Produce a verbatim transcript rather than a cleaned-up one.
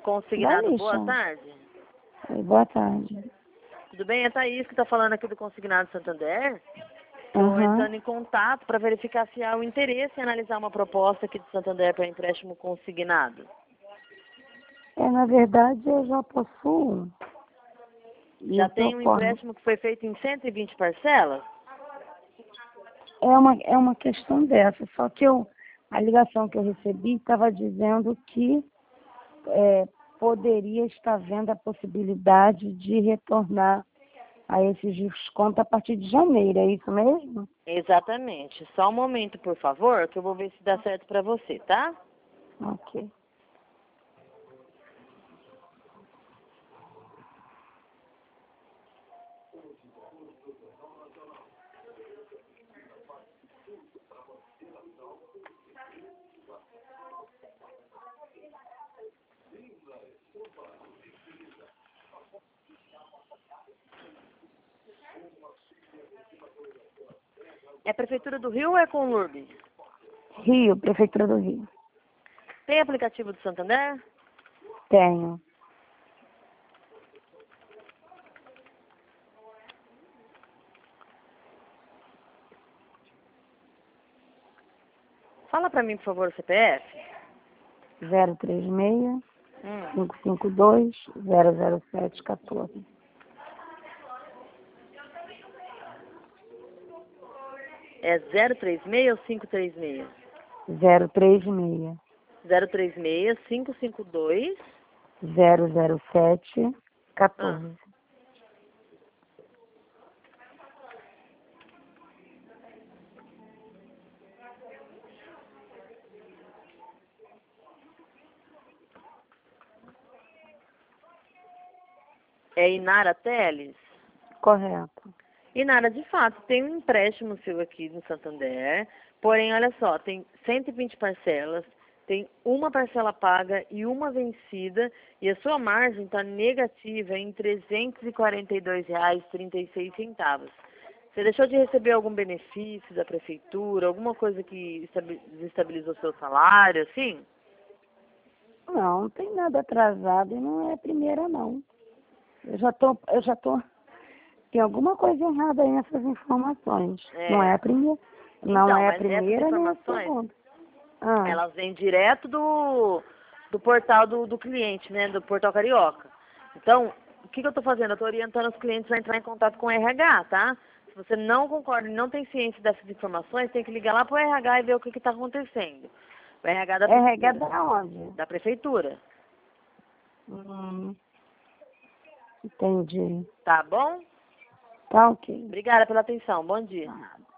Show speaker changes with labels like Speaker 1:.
Speaker 1: Consignado,
Speaker 2: da
Speaker 1: boa
Speaker 2: lixa.
Speaker 1: tarde.
Speaker 2: Oi, boa tarde.
Speaker 1: Tudo bem? É Thaís que está falando aqui do Consignado Santander. Estou
Speaker 2: Aham.
Speaker 1: entrando em contato para verificar se há o interesse em analisar uma proposta aqui do Santander para empréstimo consignado.
Speaker 2: É, na verdade, eu já possuo. E
Speaker 1: Já
Speaker 2: eu
Speaker 1: tem um
Speaker 2: proponho.
Speaker 1: empréstimo que foi feito em cento e vinte parcelas?
Speaker 2: É uma, é uma questão dessa, só que eu, a ligação que eu recebi estava dizendo que é, poderia estar vendo a possibilidade de retornar a esses descontos a partir de janeiro, é isso mesmo?
Speaker 1: Exatamente. Só um momento, por favor, que eu vou ver se dá certo para você, tá?
Speaker 2: Ok.
Speaker 1: É Prefeitura do Rio ou é com o Lourdes?
Speaker 2: Rio, Prefeitura do Rio.
Speaker 1: Tem aplicativo do Santander?
Speaker 2: Tenho.
Speaker 1: Fala para mim, por favor, o C P F.
Speaker 2: zero três seis,
Speaker 1: Hum.
Speaker 2: cinco cinco dois, zero zero sete, quatorze.
Speaker 1: É zero três seis ou cinco três seis?
Speaker 2: zero três seis,
Speaker 1: zero três seis, cinco cinco dois.
Speaker 2: zero zero sete,
Speaker 1: Ah.
Speaker 2: quatorze.
Speaker 1: É Inara Teles?
Speaker 2: Correto.
Speaker 1: Inara, de fato, tem um empréstimo seu aqui no Santander, porém, olha só, tem cento e vinte parcelas, tem uma parcela paga e uma vencida, e a sua margem está negativa em trezentos e quarenta e dois reais e trinta e seis centavos. Você deixou de receber algum benefício da prefeitura, alguma coisa que estabi- desestabilizou seu salário, assim?
Speaker 2: Não, não tem nada atrasado e não é a primeira, não. Eu já tô, eu já tô, tem alguma coisa errada aí nessas informações.
Speaker 1: É.
Speaker 2: Não é a primeira, não
Speaker 1: Então,
Speaker 2: é a
Speaker 1: mas essas
Speaker 2: primeira nem a
Speaker 1: informações,
Speaker 2: segunda. Ah,
Speaker 1: elas vêm direto do, do portal do, do cliente, né? Do portal Carioca. Então, o que, que eu estou fazendo? Eu estou orientando os clientes a entrar em contato com o R H, tá? Se você não concorda e não tem ciência dessas informações, tem que ligar lá para o R H e ver o que está acontecendo. O R H da
Speaker 2: é regra
Speaker 1: prefeitura.
Speaker 2: da onde?
Speaker 1: Da prefeitura.
Speaker 2: Hum, entendi.
Speaker 1: Tá bom?
Speaker 2: Tá ok.
Speaker 1: Obrigada pela atenção. Bom dia.
Speaker 2: Ah,